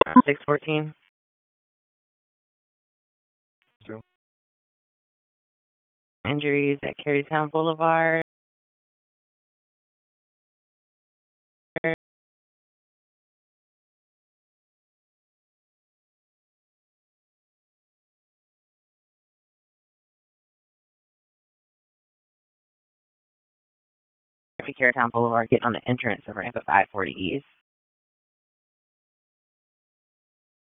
614. So, Injuries at Carytown Boulevard. Carytown Boulevard, getting on the entrance of ramp at 540 East.